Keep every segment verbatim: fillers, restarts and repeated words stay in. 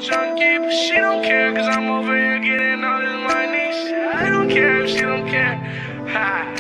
junkie, but she don't care, cause I'm over here getting all this money. Shit, I don't care if she don't care. Ha.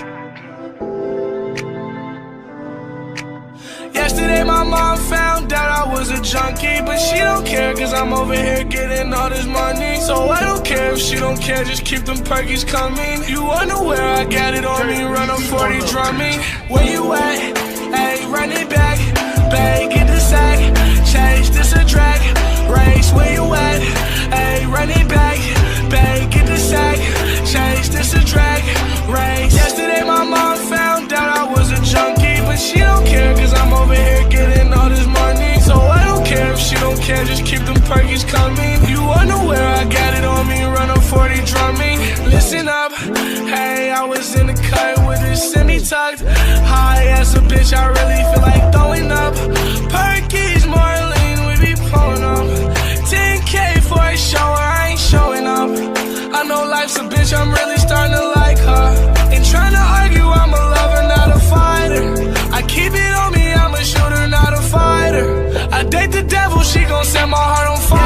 Yesterday my mom found out I was a junkie, but she don't care, cause I'm over here getting all this money. So I don't care if she don't care, just keep them perkies coming. You wonder where I got it on me, run a forty drumming. Where you at? Ayy, run it back. Babe, get the sack. Chase, this a drag race. Where you at? Ayy, run it back. Babe, get the sack. Chase, this a drag race. Yesterday my mom found out I was a junkie, but she don't care, cause I'm over here getting all this money. So I don't care if she don't care, just keep them perkies coming. You wonder where I got it on me, run a forty drumming. Listen up, hey, I was in the cut with a semi-tucked. High as a bitch, I really feel like throwing up. Perkies, Marlene, we be pulling up. ten K for a show, I ain't showing up. I know life's a bitch, I'm really starting to like her. Ain't trying to argue, I'm a lover, not a fighter. I keep it on me, I'm a shooter, not a fighter. I date the devil, she gon' set my heart on fire.